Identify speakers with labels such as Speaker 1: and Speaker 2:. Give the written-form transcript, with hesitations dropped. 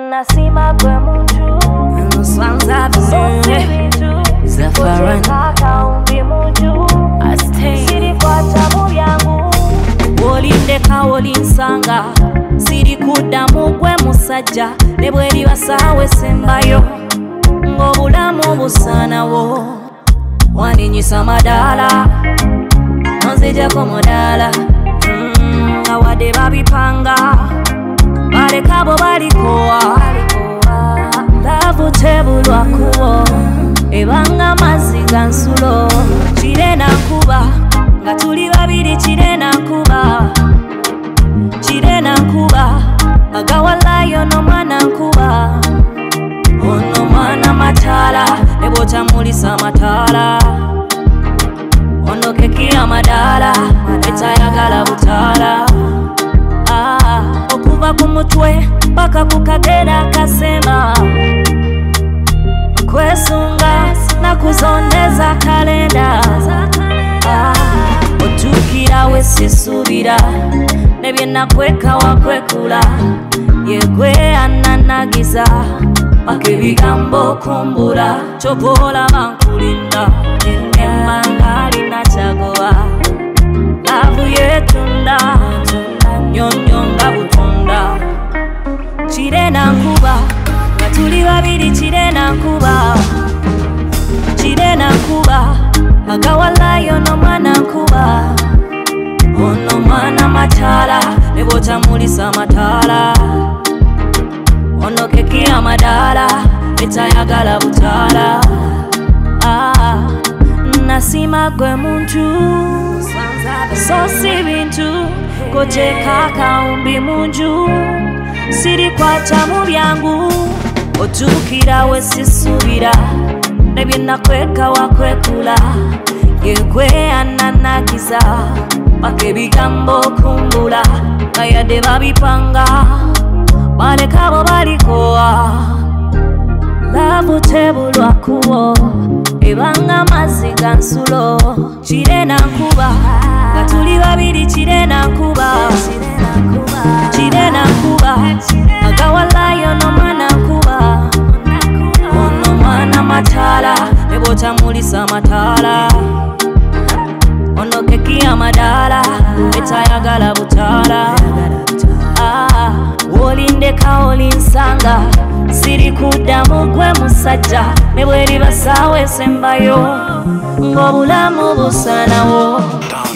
Speaker 1: Nasima gwe muntu
Speaker 2: Nuswanza bizu Zafaran
Speaker 1: Kakaumbi muntu
Speaker 2: Astay
Speaker 1: kwata mu byangu
Speaker 2: Olindeka olinsanga Siri kuddamu gwe musajja ne bweri basawe sembayo ng'obulamu busaanawo wandinyisa madaala nonzijako mudaala nga wadde babipanga baleka bo balikowa laavu tebulwa kubo ebanga mazzi ga nsulo kire nankuba nga tuli babiri kire nankuba agawalayo n'omwana nkuba ono mwana mataala ne bw'otamulisa mataala ono keki amadaala etayagala butaala okuva ku mutwe paka ku kagera kasema nkwesunga nakuzondeza kalenda otuukira we sisuubira ne bye nakweka wakwekula yegwe ananagiza paka ebigambo okumbula kyova olaba nkulinda emmanga alina kyagoba laavu yeetunda nyonnyo nga butunda kire nankuba nga tuli babiri kire nankuba agawalayo n'omwana nkuba ono mwana mataala ne bw'otamulisa mataala ono keki amadaala etayagala butaala Nasima gwe muntu so si bintu koteeka kawumbi munju siri kwata mu byangu otuukira we sisuubira ne bye nakweka wakwekula yegwe ananagiza paka ebigambo okumbula nga yadde babipanga baleka bo balikowa laavu tebulwa kubo ebanga mazzi ga nsulo kire nankuba nga tuli babiri kire nankuba agawalayo n'omwana nkuba ono mwana mataala ne bw'otamulisa mataala ono keki amadaala etayagala butaala olindeka olinsanga siri kuddamu gwe musajja ne bweri basawe sembayo ng'obulamu busaanawo